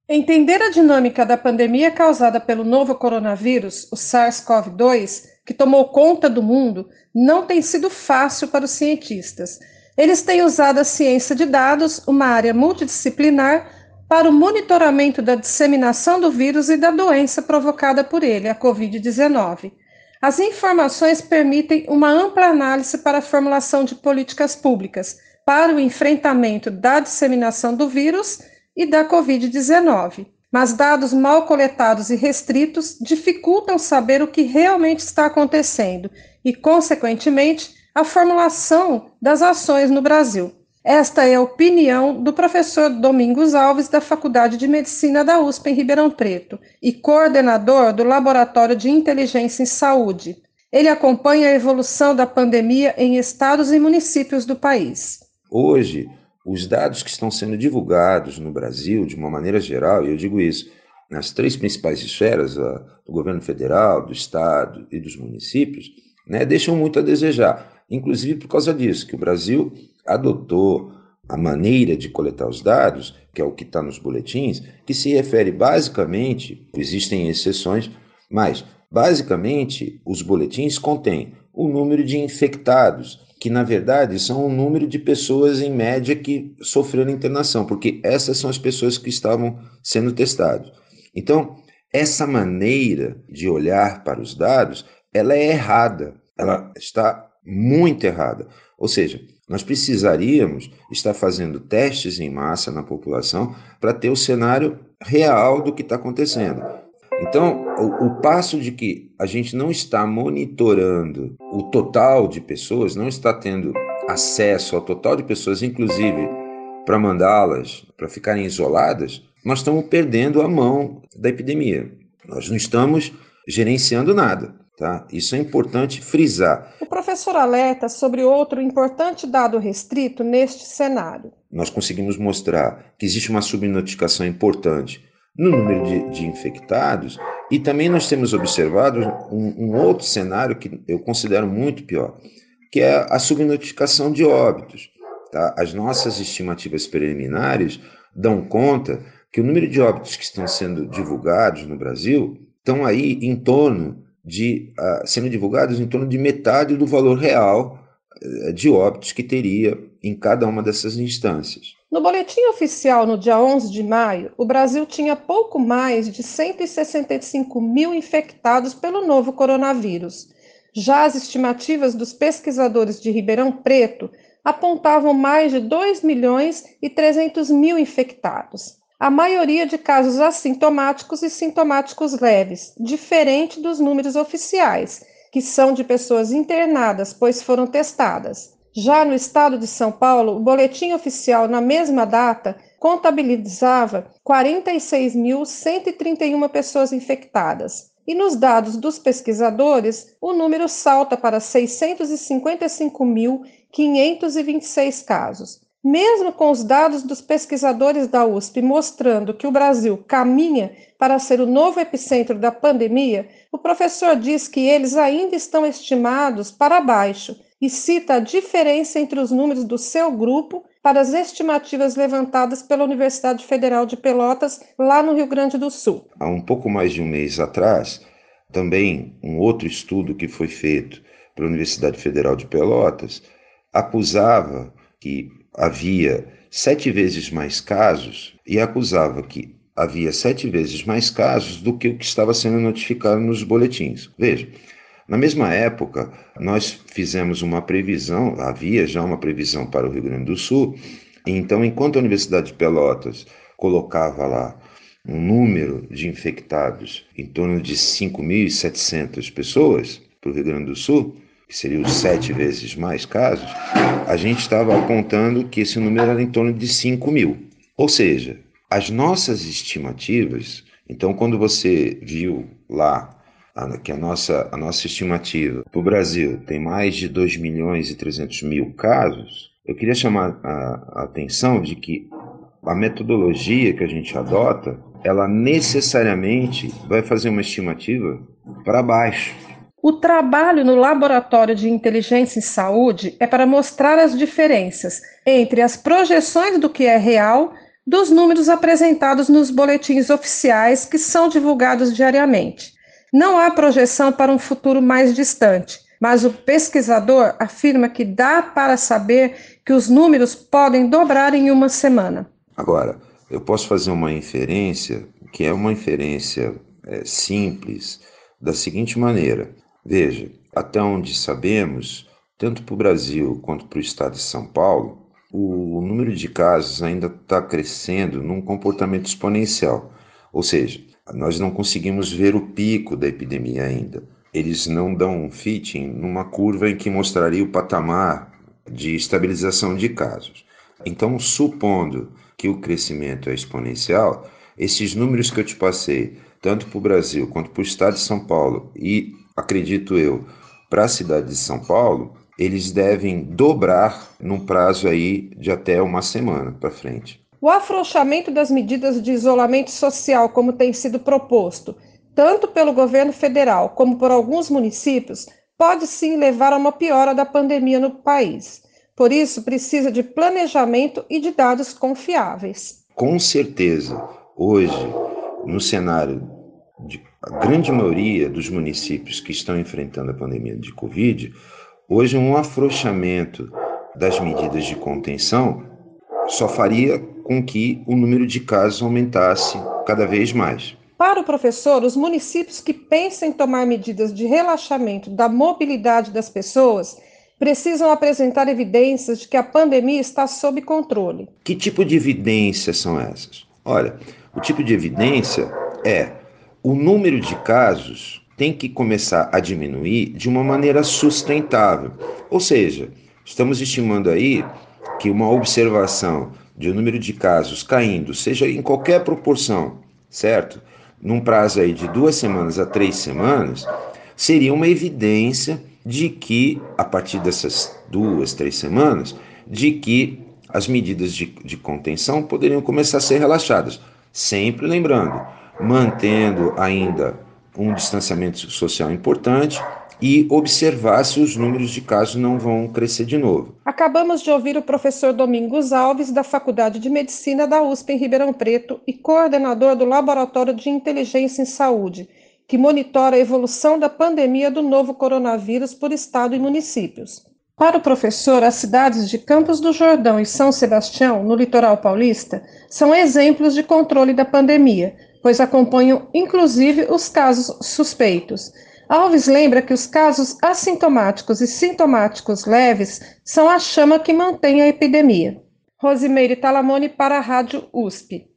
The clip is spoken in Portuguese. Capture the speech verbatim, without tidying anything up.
Entender a dinâmica da pandemia causada pelo novo coronavírus, o SARS-CoV dois, que tomou conta do mundo, não tem sido fácil para os cientistas. Eles têm usado a ciência de dados, uma área multidisciplinar, para o monitoramento da disseminação do vírus e da doença provocada por ele, a covid dezenove. As informações permitem uma ampla análise para a formulação de políticas públicas para o enfrentamento da disseminação do vírus e da covid dezenove. Mas dados mal coletados e restritos dificultam saber o que realmente está acontecendo e, consequentemente, a formulação das ações no Brasil. Esta é a opinião do professor Domingos Alves, da Faculdade de Medicina da U S P em Ribeirão Preto e coordenador do Laboratório de Inteligência em Saúde. Ele acompanha a evolução da pandemia em estados e municípios do país. Hoje, os dados que estão sendo divulgados no Brasil, de uma maneira geral, e eu digo isso, nas três principais esferas, a, do governo federal, do estado e dos municípios, né, deixam muito a desejar, inclusive por causa disso, que o Brasil adotou a maneira de coletar os dados, que é o que está nos boletins, que se refere basicamente, existem exceções, mas basicamente os boletins contêm o número de infectados, que na verdade são o número de pessoas em média que sofreram internação, porque essas são as pessoas que estavam sendo testadas. Então, essa maneira de olhar para os dados, ela é errada, ela está muito errada. Ou seja, nós precisaríamos estar fazendo testes em massa na população para ter o cenário real do que está acontecendo. Então, o, o passo de que a gente não está monitorando o total de pessoas, não está tendo acesso ao total de pessoas, inclusive para mandá-las, para ficarem isoladas, nós estamos perdendo a mão da epidemia. Nós não estamos gerenciando nada, tá? Isso é importante frisar. O professor alerta sobre outro importante dado restrito neste cenário. Nós conseguimos mostrar que existe uma subnotificação importante no número de, de infectados, e também nós temos observado um, um outro cenário que eu considero muito pior, que é a subnotificação de óbitos. Tá? As nossas estimativas preliminares dão conta que o número de óbitos que estão sendo divulgados no Brasil estão aí em torno de, uh, sendo divulgados em torno de metade do valor real uh, de óbitos que teria em cada uma dessas instâncias. No boletim oficial, no dia onze de maio, o Brasil tinha pouco mais de cento e sessenta e cinco mil infectados pelo novo coronavírus. Já as estimativas dos pesquisadores de Ribeirão Preto apontavam mais de dois milhões e trezentos mil infectados. A maioria de casos assintomáticos e sintomáticos leves, diferente dos números oficiais, que são de pessoas internadas, pois foram testadas. Já no estado de São Paulo, o boletim oficial, na mesma data, contabilizava quarenta e seis mil cento e trinta e uma pessoas infectadas. E nos dados dos pesquisadores, o número salta para seiscentos e cinquenta e cinco mil quinhentos e vinte e seis casos. Mesmo com os dados dos pesquisadores da U S P mostrando que o Brasil caminha para ser o novo epicentro da pandemia, o professor diz que eles ainda estão estimados para baixo e cita a diferença entre os números do seu grupo para as estimativas levantadas pela Universidade Federal de Pelotas, lá no Rio Grande do Sul. Há um pouco mais de um mês atrás, também um outro estudo que foi feito pela Universidade Federal de Pelotas acusava que havia sete vezes mais casos e acusava que havia sete vezes mais casos do que o que estava sendo notificado nos boletins. Veja, na mesma época, nós fizemos uma previsão, havia já uma previsão para o Rio Grande do Sul, e então, enquanto a Universidade de Pelotas colocava lá um número de infectados em torno de cinco mil e setecentas pessoas para o Rio Grande do Sul, que seriam sete vezes mais casos, a gente estava apontando que esse número era em torno de cinco mil. Ou seja, as nossas estimativas, então quando você viu lá que a nossa, a nossa estimativa para o Brasil tem mais de dois milhões e trezentos mil casos, eu queria chamar a, a atenção de que a metodologia que a gente adota, ela necessariamente vai fazer uma estimativa para baixo. O trabalho no Laboratório de Inteligência em Saúde é para mostrar as diferenças entre as projeções do que é real dos números apresentados nos boletins oficiais que são divulgados diariamente. Não há projeção para um futuro mais distante, mas o pesquisador afirma que dá para saber que os números podem dobrar em uma semana. Agora, eu posso fazer uma inferência, que é uma inferência é, simples, da seguinte maneira. Veja, até onde sabemos, tanto para o Brasil quanto para o estado de São Paulo, o número de casos ainda está crescendo num comportamento exponencial. Ou seja, nós não conseguimos ver o pico da epidemia ainda. Eles não dão um fitting numa curva em que mostraria o patamar de estabilização de casos. Então, supondo que o crescimento é exponencial, esses números que eu te passei, tanto para o Brasil quanto para o estado de São Paulo e, acredito eu, para a cidade de São Paulo, eles devem dobrar num prazo aí de até uma semana para frente. O afrouxamento das medidas de isolamento social, como tem sido proposto, tanto pelo governo federal como por alguns municípios, pode sim levar a uma piora da pandemia no país. Por isso, precisa de planejamento e de dados confiáveis. Com certeza, hoje, no cenário de a grande maioria dos municípios que estão enfrentando a pandemia de Covid, hoje um afrouxamento das medidas de contenção só faria com que o número de casos aumentasse cada vez mais. Para o professor, os municípios que pensam em tomar medidas de relaxamento da mobilidade das pessoas precisam apresentar evidências de que a pandemia está sob controle. Que tipo de evidências são essas? Olha, o tipo de evidência é o número de casos tem que começar a diminuir de uma maneira sustentável. Ou seja, estamos estimando aí que uma observação de um número de casos caindo, seja em qualquer proporção, certo? Num prazo aí de duas semanas a três semanas, seria uma evidência de que, a partir dessas duas, três semanas, de que as medidas de, de contenção poderiam começar a ser relaxadas. Sempre lembrando, mantendo ainda um distanciamento social importante e observar se os números de casos não vão crescer de novo. Acabamos de ouvir o professor Domingos Alves, da Faculdade de Medicina da U S P em Ribeirão Preto e coordenador do Laboratório de Inteligência em Saúde, que monitora a evolução da pandemia do novo coronavírus por estado e municípios. Para o professor, as cidades de Campos do Jordão e São Sebastião, no litoral paulista, são exemplos de controle da pandemia, pois acompanham inclusive os casos suspeitos. Alves lembra que os casos assintomáticos e sintomáticos leves são a chama que mantém a epidemia. Rosimeire Talamone para a Rádio U S P.